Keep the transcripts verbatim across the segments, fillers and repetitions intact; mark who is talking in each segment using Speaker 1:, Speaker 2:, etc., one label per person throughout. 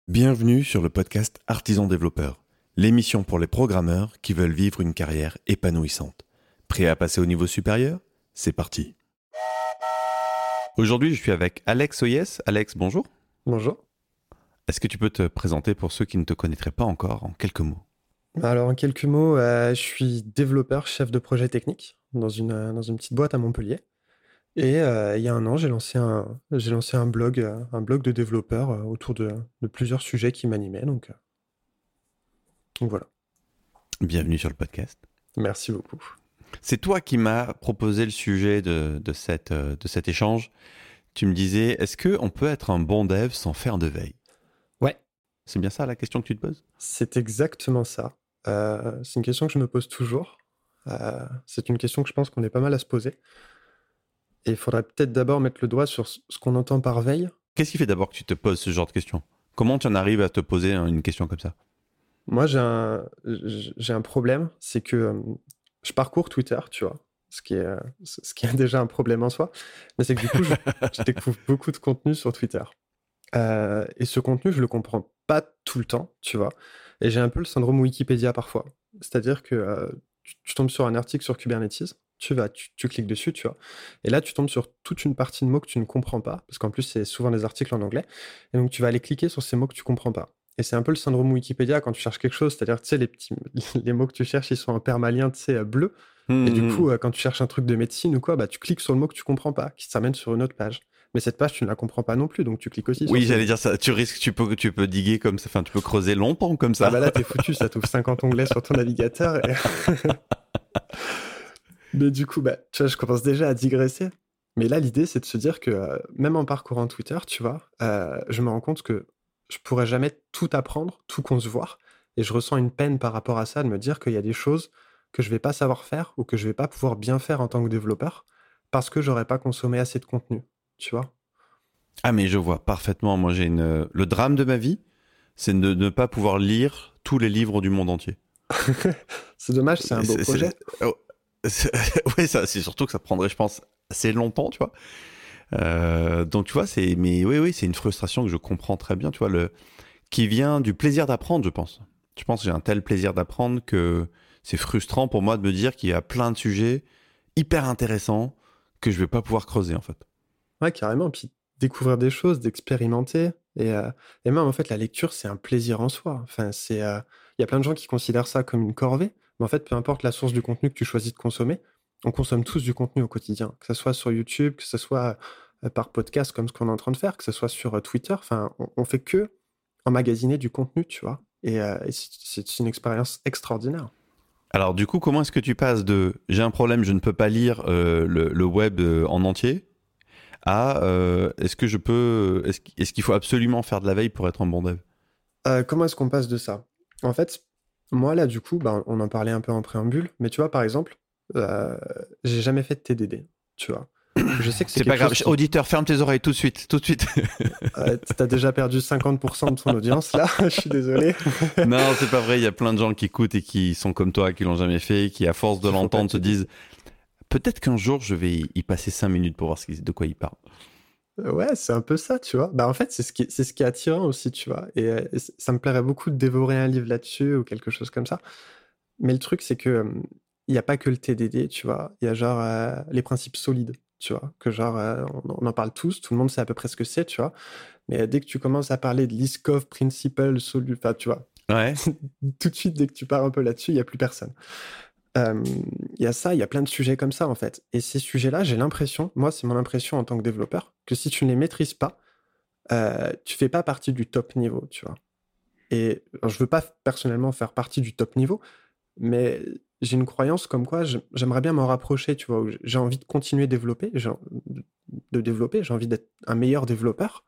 Speaker 1: Bienvenue sur le podcast Artisan Développeur, l'émission pour les programmeurs qui veulent vivre une carrière épanouissante. Prêt à passer au niveau supérieur ? C'est parti. Aujourd'hui, je suis avec Alex Oyes. Alex, bonjour.
Speaker 2: Bonjour.
Speaker 1: Est-ce que tu peux te présenter pour ceux qui ne te connaîtraient pas encore en quelques mots ?
Speaker 2: Alors, en quelques mots, euh, je suis développeur, chef de projet technique dans une, euh, dans une petite boîte à Montpellier. Et euh, il y a un an, j'ai lancé un, j'ai lancé un blog, euh, un blog de développeurs euh, autour de, de plusieurs sujets qui m'animaient. Donc, euh, donc voilà.
Speaker 1: Bienvenue sur le podcast.
Speaker 2: Merci beaucoup.
Speaker 1: C'est toi qui m'as proposé le sujet de, de, cette, euh, de cet échange. Tu me disais, est-ce qu'on peut être un bon dev sans faire de veille ?
Speaker 2: Ouais,
Speaker 1: C'est bien ça la question que tu te poses ?
Speaker 2: c'est exactement ça. Euh, c'est une question que je me pose toujours. Euh, c'est une question que je pense qu'on est pas mal à se poser. Et il faudrait peut-être d'abord mettre le doigt sur ce ce qu'on entend par veille.
Speaker 1: Qu'est-ce qui fait d'abord que tu te poses ce genre de questions ? Comment tu en arrives à te poser une question comme ça ?
Speaker 2: Moi, j'ai un, j'ai un problème, c'est que euh, je parcours Twitter, tu vois, ce qui est, euh, ce qui est déjà un problème en soi, mais c'est que du coup, je, je découvre beaucoup de contenu sur Twitter. Euh, et ce contenu, je le comprends pas tout le temps, tu vois, et j'ai un peu le syndrome Wikipédia parfois. C'est-à-dire que euh, tu, tu tombes sur un article sur Kubernetes, tu vas, tu, tu cliques dessus, tu vois, et là, tu tombes sur toute une partie de mots que tu ne comprends pas, parce qu'en plus, c'est souvent des articles en anglais, et donc tu vas aller cliquer sur ces mots que tu comprends pas. Et c'est un peu le syndrome Wikipédia quand tu cherches quelque chose, c'est-à-dire, tu sais, les petits, les mots que tu cherches, ils sont en permalien, tu sais, euh, bleu. Et du coup,
Speaker 1: Mmh.
Speaker 2: euh, quand tu cherches un truc de médecine ou quoi, bah, tu cliques sur le mot que tu comprends pas, qui t'amène sur une autre page. Mais cette page, tu ne la comprends pas non plus, donc tu cliques aussi sur
Speaker 1: Oui,
Speaker 2: ce
Speaker 1: j'allais
Speaker 2: mot.
Speaker 1: dire ça. Tu risques, tu peux, tu peux diguer comme ça, enfin, tu peux creuser longtemps comme
Speaker 2: Ah
Speaker 1: ça.
Speaker 2: bah là, t'es foutu, ça t'ouvre cinquante onglets sur ton navigateur. Et... Mais du coup, bah, tu vois, je commence déjà à digresser. Mais là, l'idée, c'est de se dire que euh, même en parcourant Twitter, tu vois, euh, je me rends compte que je pourrais jamais tout apprendre, tout concevoir. Et je ressens une peine par rapport à ça, de me dire qu'il y a des choses que je vais pas savoir faire ou que je vais pas pouvoir bien faire en tant que développeur parce que j'aurais pas consommé assez de contenu, tu vois.
Speaker 1: Ah, mais je vois parfaitement. Moi, j'ai une. Le drame de ma vie, c'est de ne pas pouvoir lire tous les livres du monde entier.
Speaker 2: C'est dommage, c'est un beau
Speaker 1: C'est,
Speaker 2: projet.
Speaker 1: c'est... Oh, c'est... ouais, ça, c'est surtout que ça prendrait, je pense, assez longtemps, tu vois. Euh, donc, tu vois, c'est. Mais oui, oui, c'est une frustration que je comprends très bien, tu vois, le... qui vient du plaisir d'apprendre, je pense. Je pense que j'ai un tel plaisir d'apprendre que c'est frustrant pour moi de me dire qu'il y a plein de sujets hyper intéressants que je vais pas pouvoir creuser, en fait.
Speaker 2: Ouais, carrément. Puis découvrir des choses, d'expérimenter. Et, euh, et même, en fait, la lecture, c'est un plaisir en soi. Enfin, c'est, euh, il y a plein de gens qui considèrent ça comme une corvée. Mais en fait, peu importe la source du contenu que tu choisis de consommer, on consomme tous du contenu au quotidien. Que ce soit sur YouTube, que ce soit euh, par podcast, comme ce qu'on est en train de faire, que ce soit sur euh, Twitter. Enfin, on, on fait que emmagasiner du contenu, tu vois. Et, euh, et c'est c'est une expérience extraordinaire.
Speaker 1: Alors du coup, comment est-ce que tu passes de j'ai un problème, je ne peux pas lire euh, le, le web euh, en entier à euh, est-ce que je peux est-ce, qu'- est-ce qu'il faut absolument faire de la veille pour être un bon dev ?
Speaker 2: Euh, comment est-ce qu'on passe de ça? En fait, moi là, du coup, bah, on en parlait un peu en préambule, mais tu vois, par exemple, euh, j'ai jamais fait de T D D, tu vois. Je sais que c'est
Speaker 1: C'est pas
Speaker 2: quelque
Speaker 1: grave,
Speaker 2: chose qui...
Speaker 1: auditeur, ferme tes oreilles tout de suite, tout de suite.
Speaker 2: Euh, t'as déjà perdu cinquante pour cent de ton audience là, je suis désolé.
Speaker 1: Non, c'est pas vrai, il y a plein de gens qui écoutent et qui sont comme toi, qui l'ont jamais fait, qui à force de
Speaker 2: Qu'il faut pas
Speaker 1: l'entendre se
Speaker 2: t'aider.
Speaker 1: disent peut-être qu'un jour je vais y passer cinq minutes pour voir ce qui- de quoi il parle.
Speaker 2: Euh, Ouais, c'est un peu ça, tu vois. Bah en fait, c'est ce qui, c'est ce qui est attirant aussi, tu vois. Et, euh, et c- ça me plairait beaucoup de dévorer un livre là-dessus ou quelque chose comme ça. Mais le truc, c'est que euh, il n'y a pas que le T D D, tu vois. Il y a genre euh, les principes solides, tu vois. Que genre, euh, on, on en parle tous, tout le monde sait à peu près ce que c'est, tu vois. Mais euh, dès que tu commences à parler de Liskov, Principle, Solu, enfin, tu vois,
Speaker 1: Ouais.
Speaker 2: tout de suite, dès que tu pars un peu là-dessus, il n'y a plus personne. Euh, Il y a ça, il y a plein de sujets comme ça, en fait. Et ces sujets-là, j'ai l'impression, moi, c'est mon impression en tant que développeur, que si tu ne les maîtrises pas, euh, tu fais pas partie du top niveau, tu vois. Et alors, je veux pas personnellement faire partie du top niveau, mais j'ai une croyance comme quoi je- j'aimerais bien m'en rapprocher, tu vois. Où j'ai envie de continuer à développer, j'ai en- de développer, j'ai envie d'être un meilleur développeur,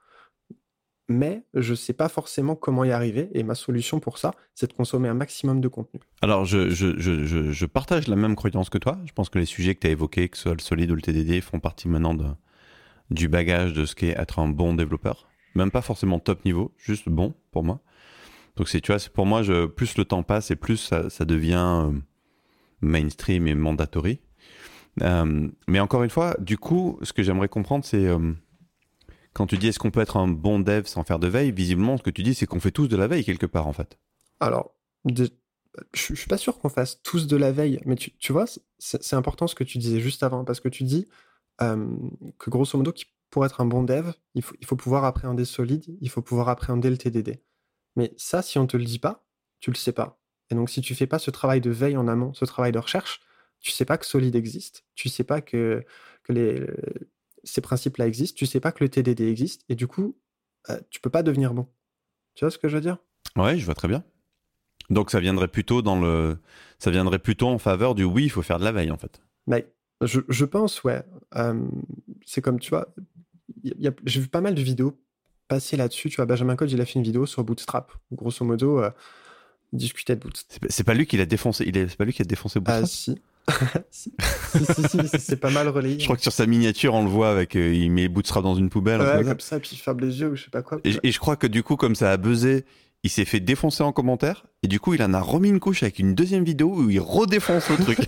Speaker 2: mais je sais pas forcément comment y arriver. Et ma solution pour ça, c'est de consommer un maximum de contenu.
Speaker 1: Alors je, je, je, je, je partage la même croyance que toi. Je pense que les sujets que tu as évoqués, que ce soit le solide ou le T D D, font partie maintenant de, du bagage de ce qu'est être un bon développeur. Même pas forcément top niveau, juste bon pour moi. Donc c'est, tu vois, c'est pour moi, je, plus le temps passe et plus ça, ça devient euh, mainstream et mandatory. Euh, mais encore une fois, du coup, ce que j'aimerais comprendre, c'est euh, quand tu dis est-ce qu'on peut être un bon dev sans faire de veille, visiblement, ce que tu dis, c'est qu'on fait tous de la veille quelque part, en fait.
Speaker 2: Alors, de- je, je suis pas sûr qu'on fasse tous de la veille, mais tu, tu vois, c'est c'est important ce que tu disais juste avant, parce que tu dis euh, que grosso modo, qui- pour être un bon dev, il faut, il faut pouvoir appréhender Solid, il faut pouvoir appréhender le T D D. Mais ça, si on te le dit pas, tu le sais pas. Et donc, si tu fais pas ce travail de veille en amont, ce travail de recherche, tu sais pas que Solid existe, tu sais pas que, que les, ces principes-là existent, tu sais pas que le T D D existe, et du coup, euh, tu peux pas devenir bon. Tu vois ce que je veux dire?
Speaker 1: Ouais, je vois très bien. Donc ça viendrait plutôt dans le, ça viendrait plutôt en faveur du oui, il faut faire de la veille, en fait.
Speaker 2: Mais je, je pense, ouais. Euh, c'est comme, tu vois, il y a- j'ai vu pas mal de vidéos passer là-dessus. Tu vois, Benjamin Code, il a fait une vidéo sur Bootstrap. Où, grosso modo, euh, il discutait de Bootstrap.
Speaker 1: C'est pas- c'est pas lui qui l'a défoncé, il est, c'est pas lui qui a défoncé
Speaker 2: Ah,
Speaker 1: Bootstrap.
Speaker 2: si. si. Si, si, si, mais c'est c'est pas mal relayé.
Speaker 1: Je crois que sur sa miniature, on le voit avec, euh, il met Bootstrap dans une poubelle, un truc
Speaker 2: Ouais,
Speaker 1: comme ça.
Speaker 2: comme ça, puis il ferme les yeux ou je sais pas quoi.
Speaker 1: Et, et je crois que du coup, comme ça a buzzé, il s'est fait défoncer en commentaire. Et du coup, il en a remis une couche avec une deuxième vidéo où il redéfonce le truc.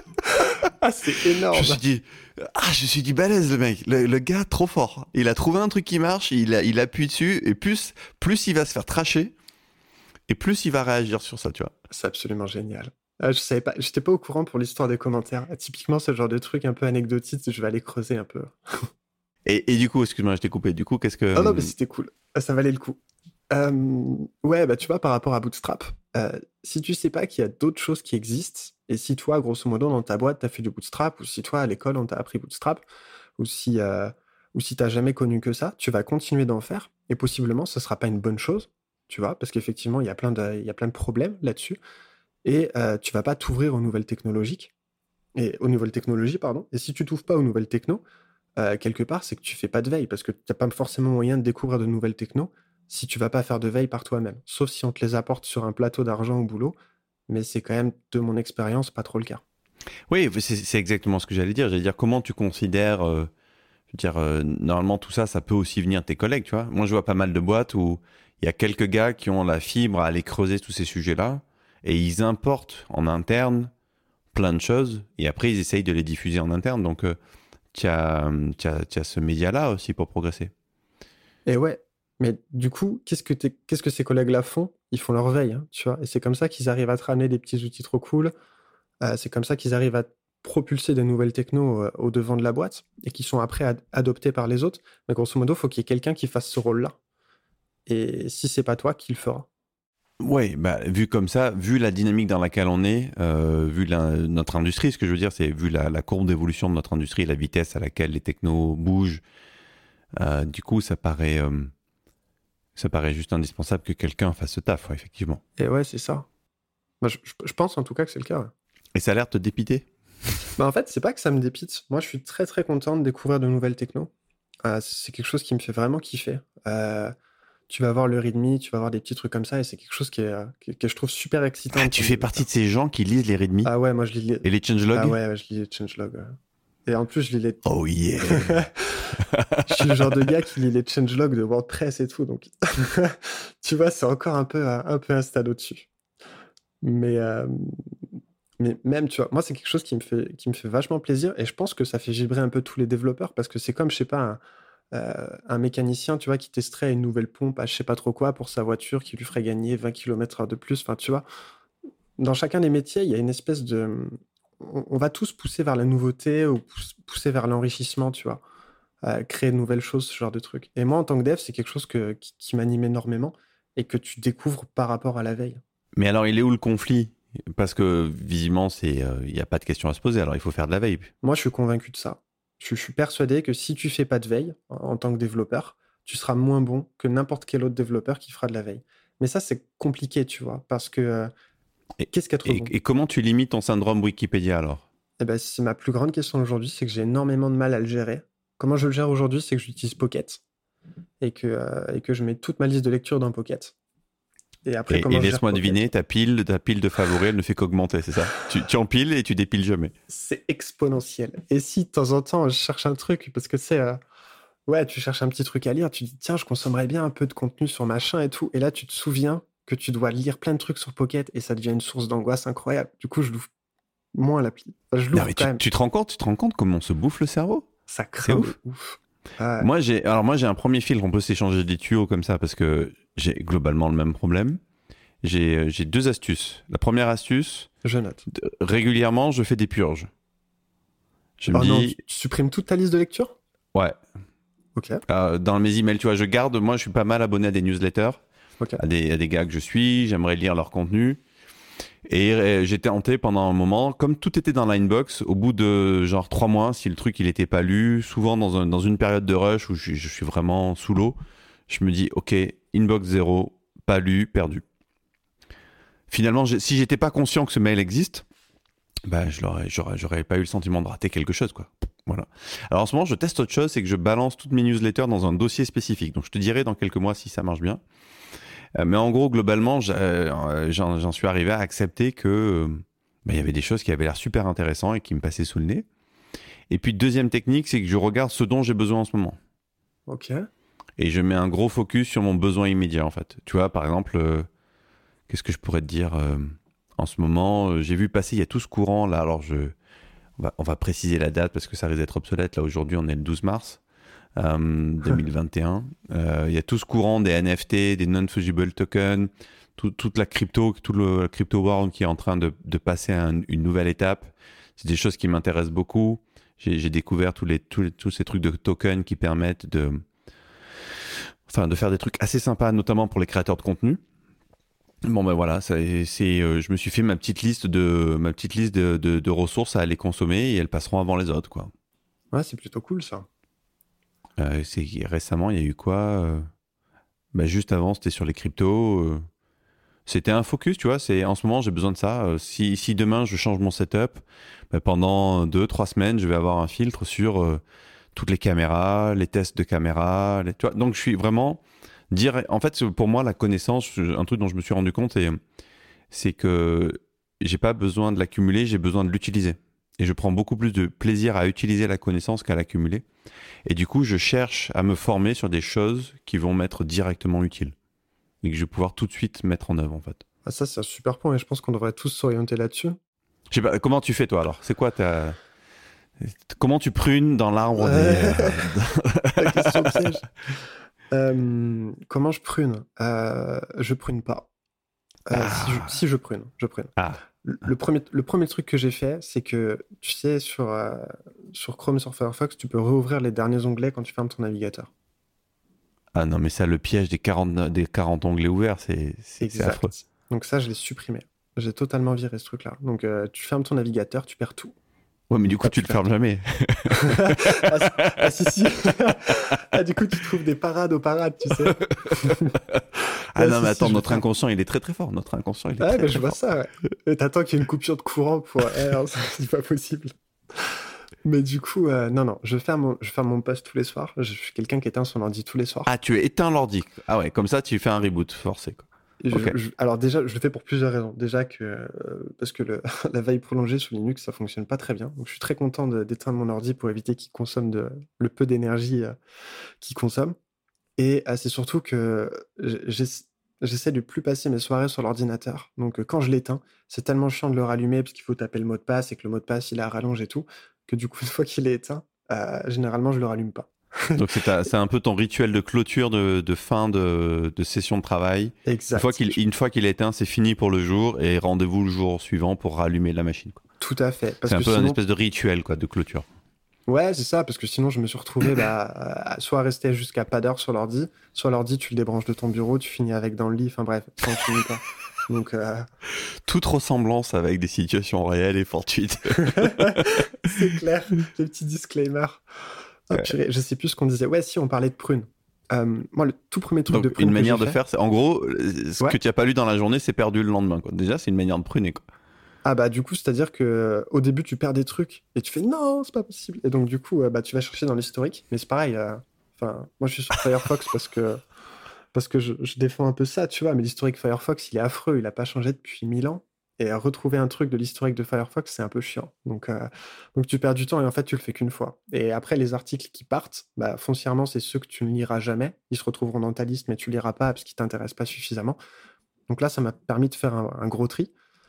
Speaker 2: Ah, c'est énorme.
Speaker 1: Je me suis dit, ah, je me suis dit balèze le mec, le, le gars trop fort. Il a trouvé un truc qui marche, il, a, il appuie dessus et plus, plus il va se faire tracher et plus il va réagir sur ça, tu vois.
Speaker 2: C'est absolument génial. Ah, je savais pas, j'étais pas au courant pour l'histoire des commentaires. Ah, typiquement, ce genre de truc un peu anecdotique, je vais aller creuser un peu.
Speaker 1: Et, et du coup, excuse-moi, je t'ai coupé. Du coup, qu'est-ce que
Speaker 2: Oh non, mais c'était cool. Ah, ça valait le coup. Euh, ouais, bah tu vois, par rapport à Bootstrap, euh, si tu sais pas qu'il y a d'autres choses qui existent, et si toi, grosso modo, dans ta boîte, t'as fait du Bootstrap, ou si toi, à l'école, on t'a appris Bootstrap, ou si, euh, ou si t'as jamais connu que ça, tu vas continuer d'en faire, et possiblement, ce sera pas une bonne chose, tu vois, parce qu'effectivement, il y a plein de, il y a plein de problèmes là-dessus, et euh, tu vas pas t'ouvrir aux nouvelles technologies, et aux nouvelles technologies, pardon, et si tu t'ouvres pas aux nouvelles techno, euh, quelque part, c'est que tu fais pas de veille, parce que t'as pas forcément moyen de découvrir de nouvelles techno si tu vas pas faire de veille par toi-même. Sauf si on te les apporte sur un plateau d'argent au boulot, mais c'est quand même, de mon expérience, pas trop le cas.
Speaker 1: Oui, c'est c'est exactement ce que j'allais dire. J'allais dire comment tu considères, euh, je veux dire, euh, normalement tout ça, ça peut aussi venir de tes collègues, tu vois. Moi, je vois pas mal de boîtes où il y a quelques gars qui ont la fibre à aller creuser tous ces sujets-là et ils importent en interne plein de choses et après ils essayent de les diffuser en interne. Donc, euh, tu as, tu as, tu as ce média-là aussi pour progresser.
Speaker 2: Et ouais, mais du coup, qu'est-ce que, t'es- qu'est-ce que ces collègues-là font? Ils font leur veille, hein, tu vois. Et c'est comme ça qu'ils arrivent à te ramener des petits outils trop cool. Euh, c'est comme ça qu'ils arrivent à propulser des nouvelles techno euh, au devant de la boîte et qui sont après ad- adoptées par les autres. Mais grosso modo, il faut qu'il y ait quelqu'un qui fasse ce rôle-là. Et si c'est pas toi, qui le fera?
Speaker 1: Ouais, bah, vu comme ça, vu la dynamique dans laquelle on est, euh, vu la- notre industrie, ce que je veux dire, c'est vu la, la courbe d'évolution de notre industrie, la vitesse à laquelle les technos bougent, euh, du coup, ça paraît, euh, ça paraît juste indispensable que quelqu'un fasse ce taf, ouais, effectivement.
Speaker 2: Et ouais, c'est ça. Moi, je, je- je pense en tout cas que c'est le cas. Ouais.
Speaker 1: Et ça a l'air de te dépiter.
Speaker 2: Bah, en fait, c'est pas que ça me dépite. Moi, je suis très très content de découvrir de nouvelles techno. Euh, c'est quelque chose qui me fait vraiment kiffer. Euh, tu vas voir le README, tu vas voir des petits trucs comme ça, et c'est quelque chose qui est, euh, que, que je trouve super excitant.
Speaker 1: Ah,
Speaker 2: de
Speaker 1: tu
Speaker 2: de
Speaker 1: fais
Speaker 2: faire.
Speaker 1: partie de ces gens qui lisent les readme
Speaker 2: Ah ouais, moi je lis les...
Speaker 1: et les changelogs.
Speaker 2: Ah ouais, ouais, je lis les changelogs. Ouais. Et en plus, je lis les...
Speaker 1: Oh yeah.
Speaker 2: Je suis le genre de gars qui lit les changelogs de WordPress et tout, donc tu vois, c'est encore un peu, un, un peu un stade au-dessus. Mais, euh, mais même, tu vois, moi, c'est quelque chose qui me fait, qui me fait vachement plaisir, et je pense que ça fait vibrer un peu tous les développeurs, parce que c'est comme, je sais pas, un, euh, un mécanicien, tu vois, qui testerait une nouvelle pompe à je sais pas trop quoi pour sa voiture, qui lui ferait gagner vingt kilomètres heure de plus. Enfin, tu vois, dans chacun des métiers, il y a une espèce de... On, on va tous pousser vers la nouveauté ou pouss- pousser vers l'enrichissement, tu vois. Euh, créer de nouvelles choses, ce genre de trucs. Et moi, en tant que dev, c'est quelque chose que, qui, qui m'anime énormément et que tu découvres par rapport à la veille.
Speaker 1: Mais alors, il est où le conflit? Parce que visiblement, c'est, euh, il n'y a pas de question à se poser. Alors, il faut faire de la veille.
Speaker 2: Moi, je suis convaincu de ça. Je, je suis persuadé que si tu fais pas de veille en, en tant que développeur, tu seras moins bon que n'importe quel autre développeur qui fera de la veille. Mais ça, c'est compliqué, tu vois, parce que euh,
Speaker 1: Et,
Speaker 2: qu'est-ce qu'être
Speaker 1: et,
Speaker 2: bon?
Speaker 1: et comment tu limites ton syndrome Wikipédia alors?
Speaker 2: Eh ben, c'est ma plus grande question aujourd'hui, c'est que j'ai énormément de mal à le gérer. Comment je le gère aujourd'hui, c'est que j'utilise Pocket et que, euh, et que je mets toute ma liste de lecture dans Pocket. Et après,
Speaker 1: Et,
Speaker 2: comment
Speaker 1: et
Speaker 2: je gère
Speaker 1: laisse-moi
Speaker 2: Pocket?
Speaker 1: deviner, ta pile, ta pile de favoris, elle ne fait qu'augmenter, c'est ça? tu, tu empiles et tu dépiles jamais.
Speaker 2: C'est exponentiel. Et si de temps en temps, je cherche un truc, parce que c'est... ouais, tu cherches un petit truc à lire, tu dis, tiens, je consommerais bien un peu de contenu sur machin et tout. Et là, tu te souviens que tu dois lire plein de trucs sur Pocket et ça devient une source d'angoisse incroyable. Du coup, je l'ouvre moins l'appli. Enfin, je
Speaker 1: Non,
Speaker 2: l'ouvre
Speaker 1: mais
Speaker 2: quand
Speaker 1: tu,
Speaker 2: même.
Speaker 1: tu te rends compte, tu te rends compte comment on se bouffe le cerveau?
Speaker 2: Ça
Speaker 1: C'est
Speaker 2: craint de
Speaker 1: ouf.
Speaker 2: ouf. Ah,
Speaker 1: Moi, j'ai, alors moi, j'ai un premier filtre. On peut s'échanger des tuyaux comme ça parce que j'ai globalement le même problème. J'ai, euh, j'ai deux astuces. La première astuce,
Speaker 2: je note.
Speaker 1: d- régulièrement, je fais des purges. Je me
Speaker 2: Oh non, tu,
Speaker 1: dis,
Speaker 2: tu supprimes toute ta liste de lecture?
Speaker 1: ouais,
Speaker 2: Ok,
Speaker 1: euh, dans mes emails, tu vois, je garde. Moi, je suis pas mal abonné à des newsletters,
Speaker 2: ok.
Speaker 1: à des, à des gars que je suis. J'aimerais lire leur contenu. Et euh, j'étais hanté pendant un moment, comme tout était dans l'inbox, au bout de genre trois mois, si le truc il était pas lu, souvent dans, un, dans une période de rush où je, je suis vraiment sous l'eau, je me dis ok, inbox zéro, pas lu, perdu. Finalement, j'ai- si j'étais pas conscient que ce mail existe, bah je l'aurais, j'aurais, j'aurais pas eu le sentiment de rater quelque chose quoi. Voilà. Alors en ce moment, je teste autre chose, c'est que je balance toutes mes newsletters dans un dossier spécifique. Donc je te dirai dans quelques mois si ça marche bien. Euh, mais en gros, globalement, j'a- euh, j'en j'en suis arrivé à accepter que euh, bah, il y avait des choses qui avaient l'air super intéressantes et qui me passaient sous le nez. Et puis, deuxième technique, c'est que je regarde ce dont j'ai besoin en ce moment.
Speaker 2: Ok.
Speaker 1: Et je mets un gros focus sur mon besoin immédiat, en fait. Tu vois, par exemple, euh, qu'est-ce que je pourrais te dire euh, en ce moment euh, j'ai vu passer, il y a tout ce courant, là, alors je, on va, on va préciser la date parce que ça risque d'être obsolète. Là, aujourd'hui, on est le douze mars. Euh, deux mille vingt et un. Euh, Il y a tout ce courant des N F T, des non-fungible tokens, tout- toute la crypto, tout le crypto world qui est en train de, de passer à un- une nouvelle étape. C'est des choses qui m'intéressent beaucoup. J'ai j'ai découvert tous, les, tous, les- tous ces trucs de tokens qui permettent de, enfin, de faire des trucs assez sympas, notamment pour les créateurs de contenu. Bon ben voilà, ça- c'est, euh, je me suis fait ma petite liste de, ma petite liste de, de, de ressources à aller consommer et elles passeront avant les autres, quoi.
Speaker 2: Ouais, c'est plutôt cool ça.
Speaker 1: Euh, c'est, récemment, il y a eu quoi euh, bah, juste avant, c'était sur les cryptos. euh, C'était un focus, tu vois. C'est en ce moment, j'ai besoin de ça. Euh, si, si demain je change mon setup, bah, pendant deux, trois semaines, je vais avoir un filtre sur euh, toutes les caméras, les tests de caméras. Les- tu vois. Donc je suis vraiment dire. En fait, pour moi, la connaissance, je- un truc dont je me suis rendu compte, et c'est que j'ai pas besoin de l'accumuler, j'ai besoin de l'utiliser. Et je prends beaucoup plus de plaisir à utiliser la connaissance qu'à l'accumuler. Et du coup, je cherche à me former sur des choses qui vont m'être directement utiles et que je vais pouvoir tout de suite mettre en œuvre en fait.
Speaker 2: Ah, ça, c'est un super point et je pense qu'on devrait tous s'orienter là-dessus.
Speaker 1: Je sais pas, comment tu fais toi alors? C'est quoi ta... Comment tu prunes dans l'arbre des...
Speaker 2: Euh,
Speaker 1: euh,
Speaker 2: La question piège. Euh, comment je prune? Euh, je prune pas. Euh, si je,
Speaker 1: Ah,
Speaker 2: si je prune, je prune.
Speaker 1: ah,
Speaker 2: Le le premier, le premier truc que j'ai fait, c'est que, tu sais, sur, euh, sur Chrome et sur Firefox, tu peux réouvrir les derniers onglets quand tu fermes ton navigateur.
Speaker 1: ah non mais ça, le piège des quarante, des quarante onglets ouverts, c'est, c'est, c'est affreux.
Speaker 2: Exact. Donc ça, je l'ai supprimé. J'ai totalement viré ce truc-là. Donc euh, tu fermes ton navigateur, tu perds tout.
Speaker 1: Ouais mais du coup
Speaker 2: Enfin,
Speaker 1: tu
Speaker 2: tu
Speaker 1: le
Speaker 2: perds
Speaker 1: fermes
Speaker 2: tout.
Speaker 1: jamais.
Speaker 2: ah, si, ah, si, si. Ah, du coup, tu trouves des parades aux parades, tu sais.
Speaker 1: Ah
Speaker 2: Ah,
Speaker 1: non
Speaker 2: si,
Speaker 1: mais
Speaker 2: si,
Speaker 1: attends,
Speaker 2: je vais
Speaker 1: notre
Speaker 2: faire.
Speaker 1: inconscient il est très très fort. Notre inconscient il est
Speaker 2: Ah,
Speaker 1: très
Speaker 2: bah, je
Speaker 1: très
Speaker 2: vois
Speaker 1: fort.
Speaker 2: ça, ouais. Et t'attends qu'il y ait une coupure de courant pour. Eh, non, c'est pas possible. Mais du coup, euh, non, non, je ferme mon, je ferme mon poste tous les soirs. Je suis quelqu'un qui éteint son ordi tous les soirs.
Speaker 1: Ah tu éteins l'ordi. Ah ouais, comme ça tu fais un reboot forcé quoi.
Speaker 2: Et je-
Speaker 1: Ok.
Speaker 2: je- alors déjà, je le fais pour plusieurs raisons. Déjà que euh, parce que le- la veille prolongée sur Linux, ça fonctionne pas très bien. Donc je suis très content de- d'éteindre mon ordi pour éviter qu'il consomme de, le peu d'énergie euh, qu'il consomme. Et euh, c'est surtout que j'essa- j'essaie de plus passer mes soirées sur l'ordinateur. Donc euh, quand je l'éteins, c'est tellement chiant de le rallumer parce qu'il faut taper le mot de passe et que le mot de passe il est à rallonge et tout, que du coup une fois qu'il est éteint, euh, généralement je le rallume pas.
Speaker 1: Donc c'est ta- c'est un peu ton rituel de clôture de, de fin de, de session de travail. Une fois
Speaker 2: Exact.
Speaker 1: qu'il
Speaker 2: Je-
Speaker 1: une fois qu'il est éteint, c'est fini pour le jour et rendez-vous le jour suivant pour rallumer la machine, quoi.
Speaker 2: Tout à fait. Parce
Speaker 1: C'est un
Speaker 2: que
Speaker 1: peu un
Speaker 2: sinon,
Speaker 1: espèce de rituel quoi, de clôture.
Speaker 2: ouais, c'est ça, parce que sinon je me suis retrouvé bah, à soit à rester jusqu'à pas d'heure sur l'ordi, soit l'ordi tu le débranches de ton bureau, tu finis avec dans le lit, enfin bref, ça en finit pas. Donc euh,
Speaker 1: Toute ressemblance avec des situations réelles et fortuites.
Speaker 2: c'est clair, le petit disclaimer. Ah,
Speaker 1: Ouais.
Speaker 2: purée, je sais plus ce qu'on disait. Ouais, si on parlait de prune. Euh, moi, le tout premier truc de
Speaker 1: Donc une
Speaker 2: prune que j'ai
Speaker 1: manière de
Speaker 2: fait.
Speaker 1: faire, c'est en gros euh, ce que
Speaker 2: Ouais.
Speaker 1: tu as pas lu dans la journée, c'est perdu le lendemain, quoi. Déjà, c'est une manière de pruner, quoi.
Speaker 2: Ah bah du coup, c'est-à-dire que euh, au début tu perds des trucs et tu fais non, c'est pas possible. Et donc du coup, euh, bah tu vas chercher dans l'historique. Mais c'est pareil. euh, Enfin, moi je suis sur Firefox parce que parce que je, je défends un peu ça, tu vois. Mais l'historique Firefox, il est affreux. Il a pas changé depuis mille ans. Et euh, retrouver un truc de l'historique de Firefox, c'est un peu chiant. Donc euh, donc tu perds du temps et en fait tu le fais qu'une fois. Et après les articles qui partent, bah foncièrement c'est ceux que tu ne liras jamais. Ils se retrouveront dans ta liste, mais tu liras pas parce qu'ils t'intéressent pas suffisamment. Donc là, ça m'a permis de faire un, un gros tri.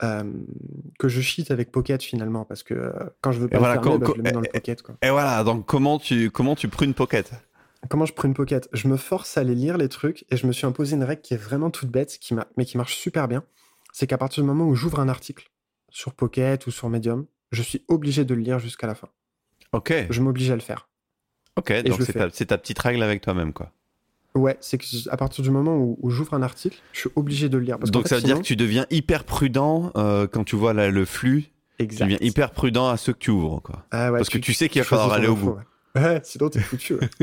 Speaker 2: euh, que je cheat avec Pocket finalement, parce que euh, quand je veux
Speaker 1: Et
Speaker 2: pas
Speaker 1: voilà,
Speaker 2: le fermer,
Speaker 1: co-
Speaker 2: bah,
Speaker 1: co-
Speaker 2: je le mets
Speaker 1: et,
Speaker 2: dans le
Speaker 1: et-
Speaker 2: Pocket, quoi.
Speaker 1: et voilà, donc comment tu, comment tu prunes Pocket?
Speaker 2: Comment je prends une Pocket? Je me force à aller lire les trucs et je me suis imposé une règle qui est vraiment toute bête, qui m'a- mais qui marche super bien. C'est qu'à partir du moment où j'ouvre un article sur Pocket ou sur Medium, je suis obligé de le lire jusqu'à la fin.
Speaker 1: Ok,
Speaker 2: Je m'oblige à le faire.
Speaker 1: ok,
Speaker 2: Et je
Speaker 1: donc
Speaker 2: le
Speaker 1: c'est ta,
Speaker 2: fais.
Speaker 1: c'est ta petite règle avec toi-même, quoi.
Speaker 2: Ouais, c'est que à partir du moment où, où j'ouvre un article, je suis obligé de le lire. Parce qu'en
Speaker 1: Donc
Speaker 2: fait,
Speaker 1: ça veut dire que
Speaker 2: sinon.
Speaker 1: tu deviens hyper prudent euh, quand tu vois là, le flux, tu deviens
Speaker 2: Exact.
Speaker 1: hyper prudent à ceux que tu ouvres, quoi.
Speaker 2: Ah ouais,
Speaker 1: Parce que
Speaker 2: tu,
Speaker 1: tu
Speaker 2: tu,
Speaker 1: sais qu'il
Speaker 2: tu
Speaker 1: va falloir
Speaker 2: choisis ton
Speaker 1: aller au
Speaker 2: info,
Speaker 1: bout.
Speaker 2: ouais. Ouais, sinon t'es foutu, ouais.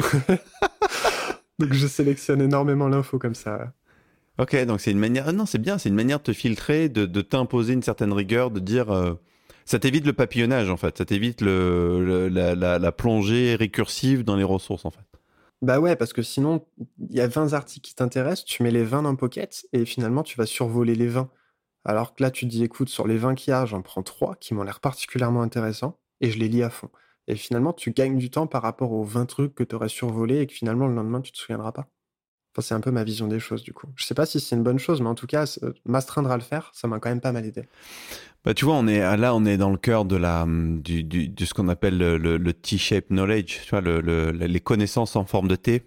Speaker 2: Donc je sélectionne énormément l'info comme ça.
Speaker 1: Ok, donc c'est une manière. Ah non, c'est bien, c'est une manière de te filtrer, de, de t'imposer une certaine rigueur, de dire. euh, Ça t'évite le papillonnage, en fait. Ça t'évite le, le- la, la- la plongée récursive dans les ressources, en fait.
Speaker 2: Bah ouais, parce que sinon, il y a vingt articles qui t'intéressent, tu mets les vingt dans Pocket et finalement tu vas survoler les vingt. Alors que là, tu te dis, écoute, sur les vingt qu'il y a, j'en prends trois qui m'ont l'air particulièrement intéressants et je les lis à fond. Et finalement, tu gagnes du temps par rapport aux vingt trucs que tu aurais survolés et que finalement, le lendemain, tu te souviendras pas. Enfin, c'est un peu ma vision des choses, du coup. Je sais pas si c'est une bonne chose, mais en tout cas, c'est- m'astreindre à le faire, ça m'a quand même pas mal aidé.
Speaker 1: Bah, tu vois, on est, là, on est dans le cœur de, la, du, du- de ce qu'on appelle le, le- le T-shape knowledge, tu vois, le, le- les connaissances en forme de T,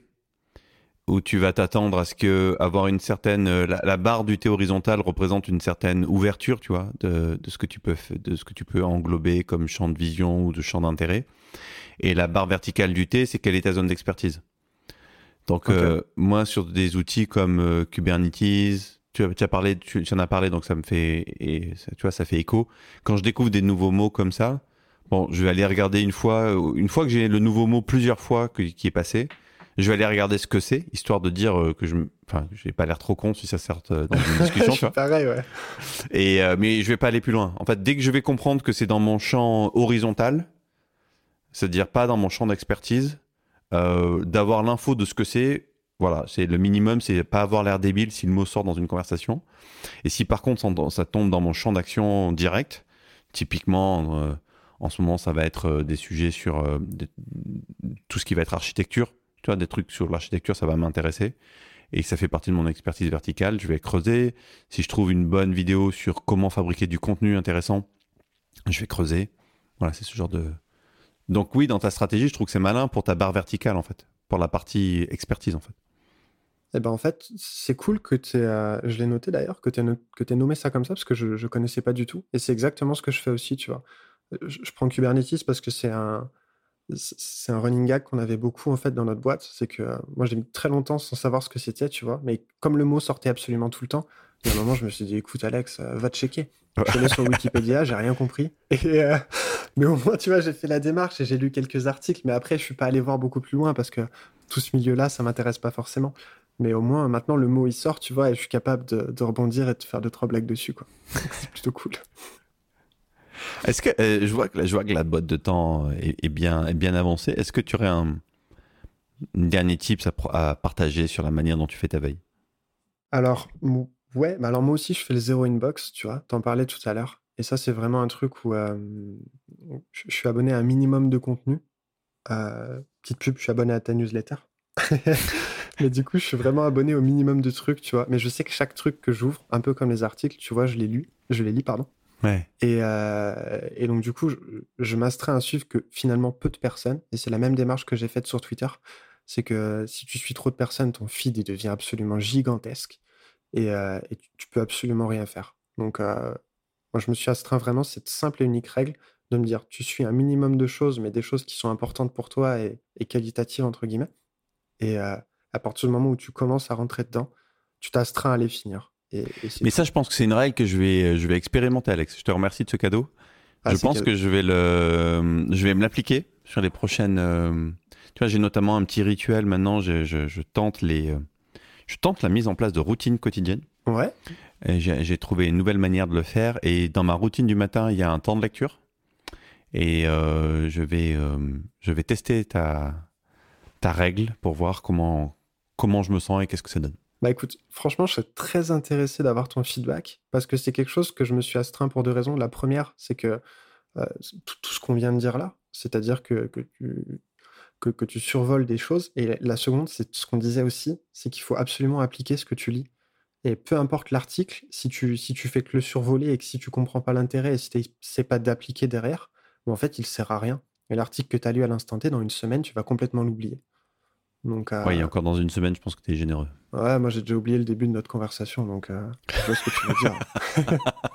Speaker 1: où tu vas t'attendre à ce que avoir une certaine. euh, La, la barre du T horizontal représente une certaine ouverture, tu vois, de, de, ce que tu peux, f- de ce que tu peux englober comme champ de vision ou de champ d'intérêt. Et la barre verticale du T, c'est quelle est ta zone d'expertise. Donc,
Speaker 2: Ok.
Speaker 1: euh, moi, sur des outils comme euh, Kubernetes, tu, as- tu as parlé, tu, tu en as parlé, donc ça me fait, et, ça- tu vois, ça fait écho. Quand je découvre des nouveaux mots comme ça, bon, je vais aller regarder une fois, euh, une fois que j'ai le nouveau mot plusieurs fois que- qui est passé, je vais aller regarder ce que c'est, histoire de dire euh, que je, me- enfin, j'ai pas l'air trop con si ça sert euh, dans une
Speaker 2: Je
Speaker 1: discussion, tu
Speaker 2: suis
Speaker 1: vois.
Speaker 2: pareil, ouais.
Speaker 1: Et euh, mais je vais pas aller plus loin. En fait, dès que je vais comprendre que c'est dans mon champ horizontal, c'est-à-dire pas dans mon champ d'expertise, euh, d'avoir l'info de ce que c'est. Voilà, c'est le minimum, c'est pas avoir l'air débile si le mot sort dans une conversation. Et si par contre ça, ça tombe dans mon champ d'action direct, typiquement euh, en ce moment ça va être euh, des sujets sur euh, des- tout ce qui va être architecture. Tu vois, des trucs sur l'architecture, ça va m'intéresser. Et ça fait partie de mon expertise verticale. Je vais creuser. Si je trouve une bonne vidéo sur comment fabriquer du contenu intéressant, je vais creuser. Voilà, c'est ce genre de, donc oui, dans ta stratégie, je trouve que c'est malin pour ta barre verticale, en fait. Pour la partie expertise, en fait.
Speaker 2: Eh ben en fait, c'est cool que tu je l'ai noté d'ailleurs, que tu aies nommé ça comme ça, parce que je ne connaissais pas du tout. Et c'est exactement ce que je fais aussi, tu vois. Euh, Je, je prends Kubernetes parce que c'est un, c'est c'est un running gag qu'on avait beaucoup en fait dans notre boîte. C'est que euh, moi j'ai mis très longtemps sans savoir ce que c'était, tu vois. Mais comme le mot sortait absolument tout le temps, il y a un moment je me suis dit, écoute Alex, euh, va checker. Je suis allé sur Wikipédia, j'ai rien compris. Et, euh, mais au moins, tu vois, j'ai fait la démarche et j'ai lu quelques articles. Mais après, je suis pas allé voir beaucoup plus loin parce que tout ce milieu-là, ça m'intéresse pas forcément. Mais au moins, maintenant, le mot il sort, tu vois, et je suis capable de, de rebondir et de faire deux, trois blagues dessus, quoi. Donc, c'est plutôt cool.
Speaker 1: Est-ce que euh, je vois que la, je vois que la boîte de temps est, est bien est bien avancée. Est-ce que tu aurais un, un dernier tips à, pro- à partager sur la manière dont tu fais ta veille?
Speaker 2: Alors, mou- ouais, bah alors moi aussi, je fais le zéro inbox, tu vois, t'en parlais tout à l'heure. Et ça, c'est vraiment un truc où euh, je je suis abonné à un minimum de contenu. Euh, petite pub, je suis abonné à ta newsletter. Mais du coup, je suis vraiment abonné au minimum de trucs, tu vois. Mais je sais que chaque truc que j'ouvre, un peu comme les articles, tu vois, je les lis, je les lis, pardon.
Speaker 1: Ouais.
Speaker 2: Et, euh, et donc, du coup, je, je m'astreins à suivre que finalement peu de personnes, et c'est la même démarche que j'ai faite sur Twitter, c'est que si tu suis trop de personnes, ton feed il devient absolument gigantesque et, euh, et tu, tu peux absolument rien faire. Donc, euh, moi, je me suis astreint vraiment cette simple et unique règle de me dire, tu suis un minimum de choses, mais des choses qui sont importantes pour toi et, et qualitatives, entre guillemets. Et euh, à partir du moment où tu commences à rentrer dedans, tu t'astreins à les finir. Et, et c'est
Speaker 1: Mais
Speaker 2: tout.
Speaker 1: ça, je pense que c'est une règle que je vais je vais expérimenter, Alex. Je te remercie de ce cadeau.
Speaker 2: Ah,
Speaker 1: Je
Speaker 2: c'est
Speaker 1: pense
Speaker 2: cadeau.
Speaker 1: que je vais le je vais me l'appliquer sur les prochaines. euh, Tu vois, j'ai notamment un petit rituel maintenant. Je, je, je tente les euh, je tente la mise en place de routines quotidiennes.
Speaker 2: Ouais,
Speaker 1: Et J'ai j'ai trouvé une nouvelle manière de le faire. Et dans ma routine du matin, il y a un temps de lecture. Et euh, je, vais, euh, je vais tester ta, ta règle pour voir comment, comment je me sens et qu'est-ce que ça donne.
Speaker 2: bah écoute, franchement, je serais très intéressé d'avoir ton feedback parce que c'est quelque chose que je me suis astreint pour deux raisons. La première, c'est que euh, tout, tout ce qu'on vient de dire là, c'est-à-dire que, que tu, que, que tu survoles des choses. Et la, la seconde, c'est ce qu'on disait aussi, c'est qu'il faut absolument appliquer ce que tu lis. Et peu importe l'article, si tu, si tu fais que le survoler et que si tu comprends pas l'intérêt et si tu sais pas d'appliquer derrière, bon, en fait, il sert à rien. Et l'article que tu as lu à l'instant T, dans une semaine, tu vas complètement l'oublier. Donc, euh,
Speaker 1: Ouais, et encore dans une semaine, je pense que tu es généreux.
Speaker 2: ouais, moi j'ai déjà oublié le début de notre conversation, donc euh, je vois ce que tu veux dire.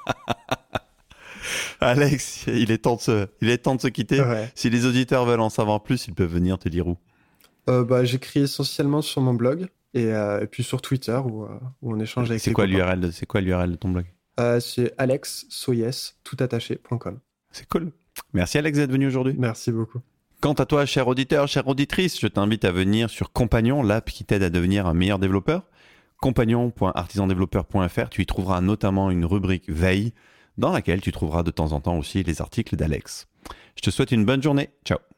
Speaker 1: Alex, il est temps de se, il est temps de se quitter.
Speaker 2: Ouais.
Speaker 1: Si les auditeurs veulent en savoir plus, ils peuvent venir te lire où?
Speaker 2: Euh, bah, j'écris essentiellement sur mon blog et, euh, et puis sur Twitter où, euh, où on échange avec
Speaker 1: C'est
Speaker 2: les
Speaker 1: quoi
Speaker 2: copains.
Speaker 1: l'U R L de, c'est quoi l'U R L de ton blog?
Speaker 2: Euh, c'est alex soyes tout attaché point com.
Speaker 1: C'est cool. Merci Alex d'être venu aujourd'hui.
Speaker 2: Merci beaucoup.
Speaker 1: Quant à toi, cher auditeur, chère auditrice, je t'invite à venir sur Compagnon, l'app qui t'aide à devenir un meilleur développeur. compagnon point artisan développeur point f r, tu y trouveras notamment une rubrique veille dans laquelle tu trouveras de temps en temps aussi les articles d'Alex. Je te souhaite une bonne journée. Ciao.